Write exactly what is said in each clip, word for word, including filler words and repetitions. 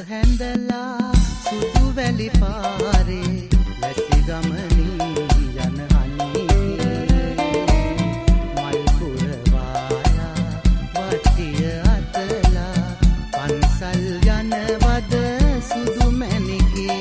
හැඳලා සුදු වැලි පාරේ ලැසි ගමනින් යන හනියේ මල් පුරවාලා වටිය අතලා පන්සල් යනවද සුදු මැණිකේ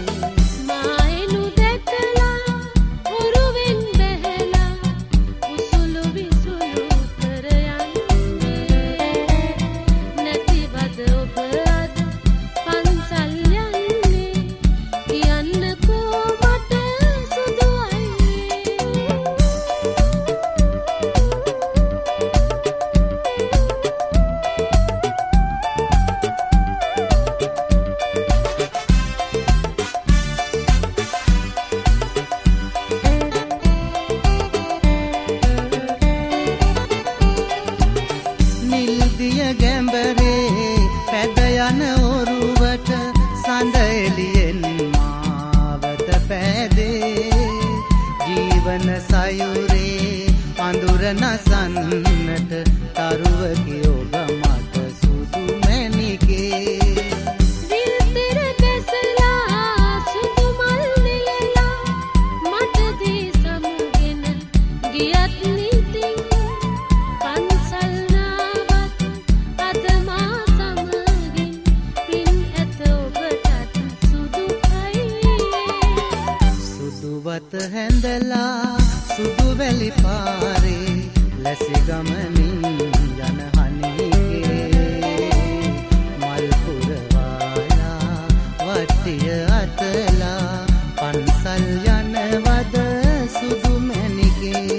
නසන්නට තරුවගේ ඔබ මට සුදු මැණිකේ විල්තර බැසලා සුදු මල් නෙලලා මට දී සමුගෙන ගියත් නිතින් පන්සල් නාවත් අද මා සමගින් පින් ඇත ඔබටත් සුදු අයියේ සුදුවත හැඳලා සුදු වැලි පාරේ ලැසි ගමනින් යන හනියේ මල් පුරවාලා වටිය අතලා පන්සල් යනවද සුදු මැණිකේ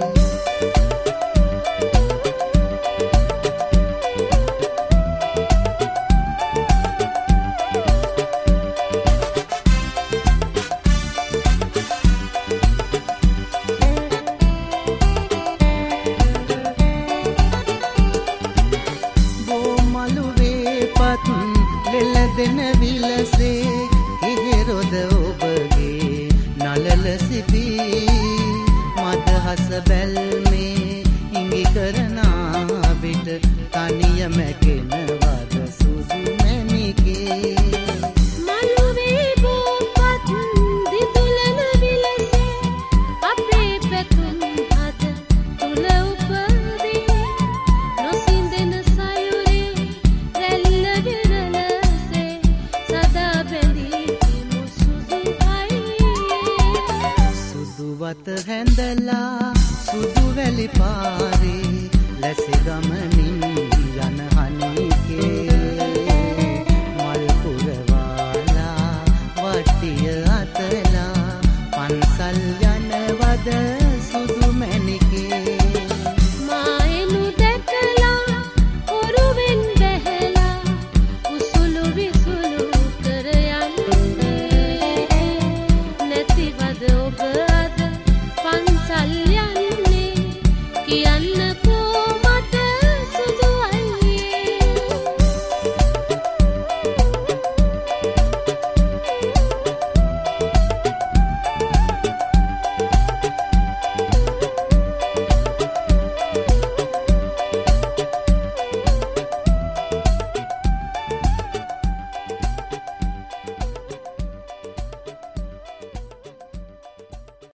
දෙන විලසේ හිහෙරොද ඔබගේ නලල සිපී මදහස බැල්මේ ඉඟි කරනා විට තනිය මැකෙනවද සුදු මැණිකේ මළුවේ බෝපත් දිතුලන විලසේ අපේ පැතුම් අත තුල උපදී නොසින්දෙන සයුරේ රැල්ල විරල සුදුවත හැඳලා සුදු වැලි පාරේ ලැසි ගමනින් යන හනිකේ මල් පුරවාලා වටිය අතලා පන්සල් යනවද සුදු මැණිකේ මායනු දැකලා ඔරුවෙන් බැහැලා උසුළු විසුළු කර යන්නේ නැතිවද ඔබ අද පන්සල් යන්නේ කියන්න